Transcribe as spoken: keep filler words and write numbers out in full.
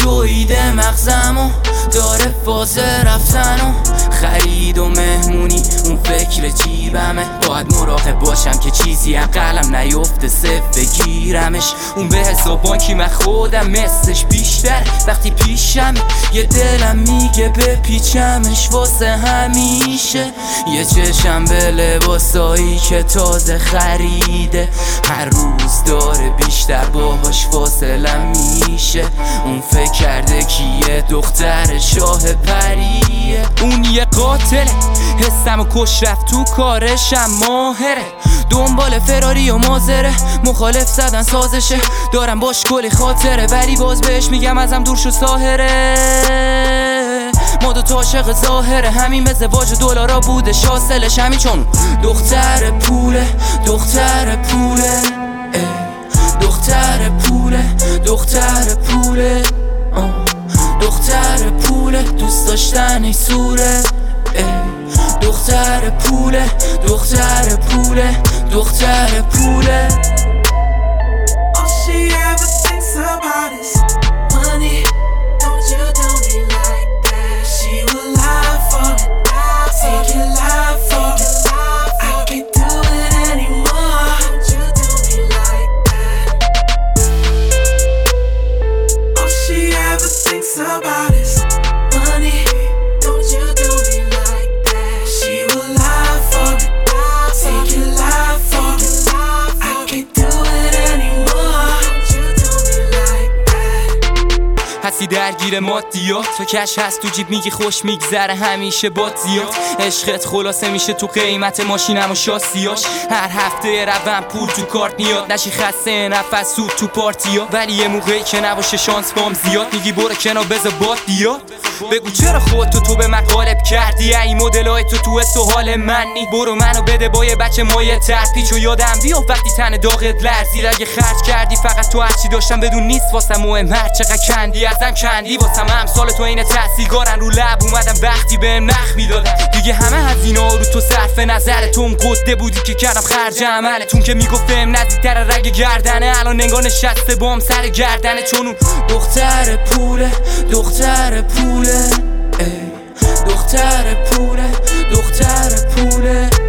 جویده مغزمو داره فاز رفتنو خرید و مهمونی اون فکر جیبمه باید مراقب باشم که چیزی عقلم نیفته صف بگیرمش اون به حساب بانکی من خودم مثلش بیشتر وقتی پیشم یه دلم میگه بپیچمش واسه همیشه یه چشم به لباسایی که تازه خریده هر روز داره بیشتر باهاش فاصلم میشه اون فکر کرده کیه دختر شاه پریه اون یه قاتله حسم و کش رفت تو کارشم ماهره دنبال فراری و مازره مخالف زدن سازشه دارم باش کلی خاطره ولی باز بهش میگم ازم دور شو ساهره ما دو تا عاشق ظاهره همین ازدواج دلارا بوده شاسلش همین چون دختر پوله دختر پوله دختر پوله دختر پوله دختر پوله دوست داشتنش سوره دختر پوله دختر پوله دختر پوله All she ever thinks about is money. Don't you do me like that? She will lie for it, take it lie for it. I can't do it anymore. Don't you do me like that? All she ever thinks about is money. Don't you do me like that? She will lie for it, take it lie for it. I can't do it anymore. Don't you do me like that? هستی درگیر مادیات تو کش هست تو جیب میگی خوش میگذره همیشه باد زیاد عشقت خلاصه میشه تو قیمت ماشینم و شاسیاش هر هفته روم پول تو کارت میاد نشی خسته نفس سود تو پارتیا ولی یه موقعی که نباشه شانس بام زیاد میگی برو کنار بذار باد بیاد بگو چرا خودتو تو به من غالب کردی این مدلای تو تو حس و حال من نی برو منو بده با یه بچه مایه ترپیچ و یادم بیا وقتی تن داغت لرزید اگه خرج کردی فقط تو هرچی داشتم بدون نیست واسم مهم هر چقدر کندی ازم کندی واسم امثال تو این تحصیلگارن رو لب اومدم وقتی بهم نخ میدادن دیگه همه هزینه‌ها رو تو صرف نظر تو قصده بودی که کردم خرج عملتون که میگفتم نزدیکتر رگ گردنه الان نگاه نشسته بام سر گردنه چون اون دختر پوله دختر پوله دختر پوله دختر پوله